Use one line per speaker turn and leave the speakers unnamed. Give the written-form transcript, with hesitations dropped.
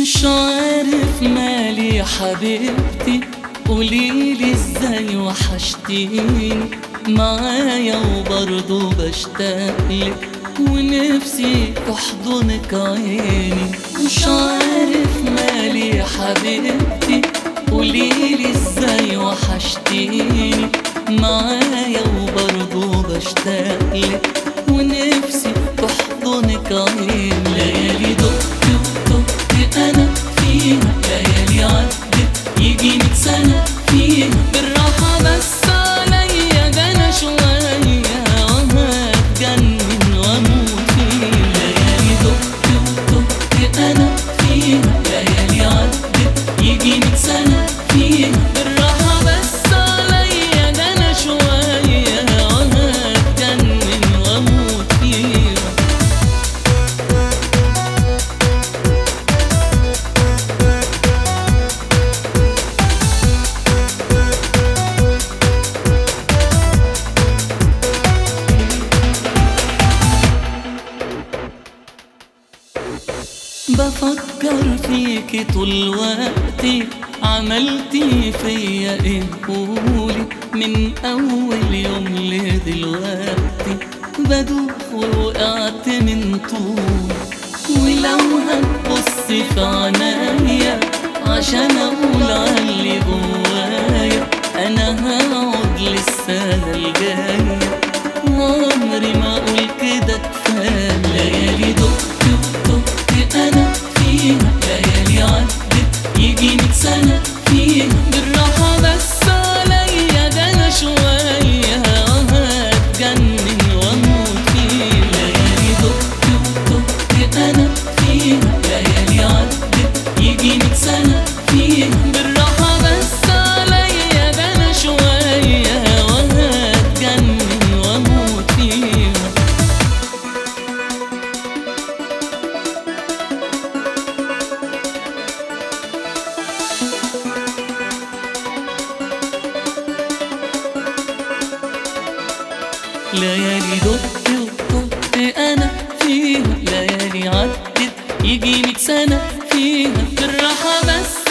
مش عارف مالي يا حبيبتي، قوليلي ازاي وحشتيني معايا وبرضه بشتاقلك ونفسي تحضنك عيني. مش عارف مالي يا حبيبتي، قوليلي ازاي وحشتيني معايا وبرضه بشتاقلك ونفسي تحضنك عيني. ليالي دقت ودقت انا فيها، ليالي عدت يجي 100 سنة فيها، بالراحة بس عليا ده انا شوية وهتجنن واموت فيها. ليالي دقت ودقت انا فيها، ليالي عدت يجي 100 سنة فيها، بالراحة بس عليا ده انا شوية وهتجنن واموت فيها. بفكر فيكي طول وقتي، عملتي فيا ايه قولي، من اول يوم لدلوقتي بدوخ ووقعت من طول. ولو هتبصي في عنايا عشان اقول عاللي جوايا، انا هقعد للسنة الجاية وعمري ما اقول كده كفاية. ليالي دقت ودقت انا فيها، ليالي عدت يجي 100 سنة فيها، بالراحة بس عليا ده انا شوية وهتجنن واموت فيها. ليالي دقت ودقت انا فيها، ليالي عدت يجي 100 سنة فيها، بالراحة بس عليا ده انا شوية وهتجنن واموت فيها. ليالي دقت ودقت انا فيها، ليالي عدت يجي 100 سنة فيها، بالراحة بس